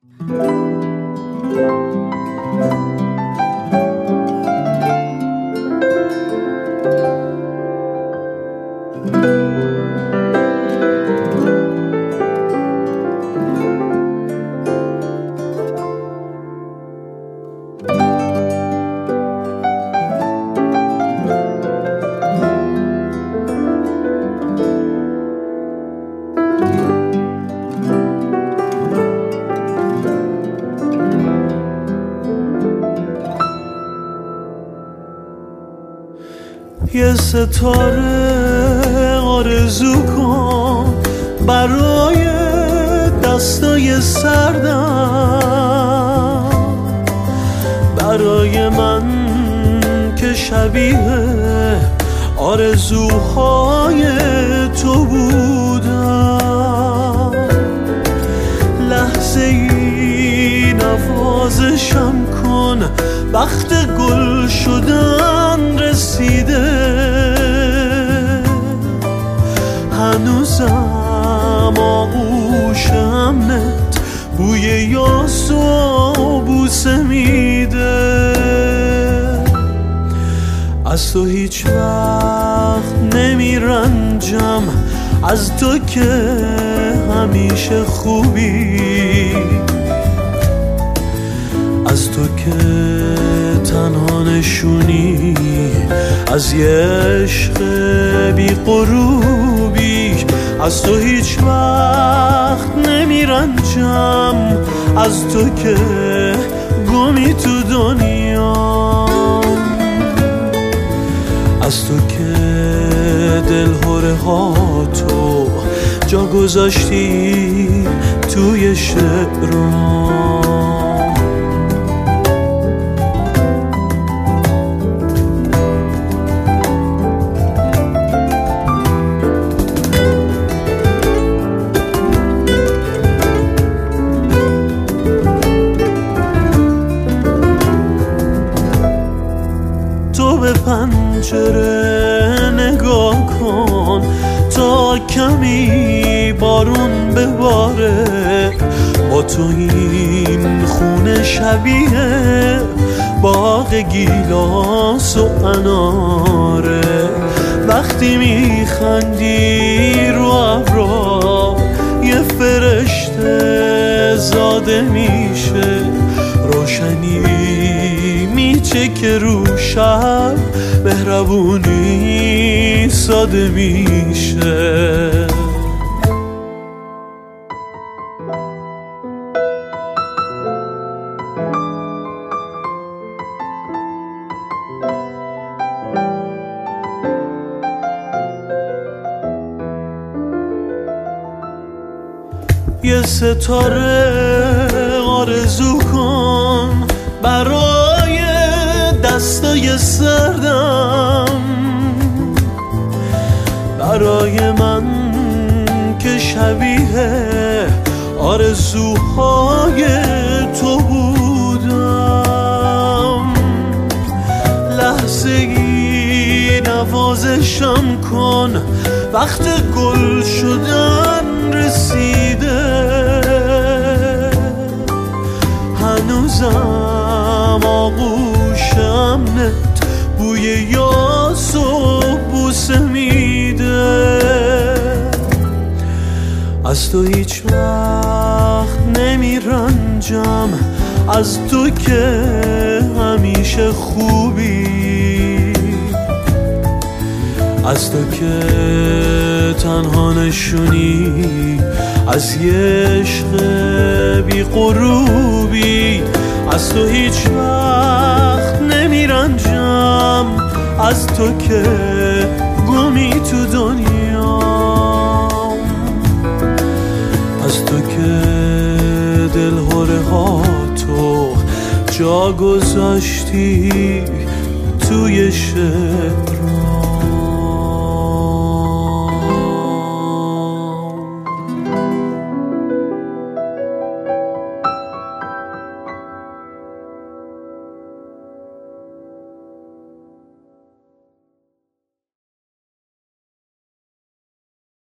یه ستاره آرزو کن برای دستای سردم، برای من که شبیه آرزوهای تو بودم. لحظه ای نوازشم کن، وقت گل شدن رسیده. هنوزم آغوشم نت بوی یاس و بوسه میده. از تو هیچ وقت نمیرنجم، از تو که همیشه خوبی، از تو که تنها نشونی از یه عشق بی غروبی. از تو هیچ وقت نمیرنجم، از تو که گمی تو دنیا، از تو که دلهره ها تو جا گذاشتی توی شعرام. تو به پنجره نگاه کن تا کمی بارون بباره. با تو این خونه شبیه باغ گیلاس و اناره. وقتی میخندی رو ابرا یه فرشته زاده میشه. روشنی میچه که رو شب مهربونی ساده میشه. یه ستاره آرزو کن برای دستای سردم، برای من که شبیه آرزوهای تو بودم. لحظه ای نوازشم کن، وقت گل شدن رسیده. هنوزم آغوشم نت بوی یاس و بوسه میده. از تو هیچ وقت نمیرنجم، از تو که همیشه خوبی، از تو که تنها نشونی از یه عشق بی غروبی. از تو هیچ وقت نمیرنجم، از تو که گمی تو دنیا، از تو که دلهره ها تو جا گذاشتی توی شعرام.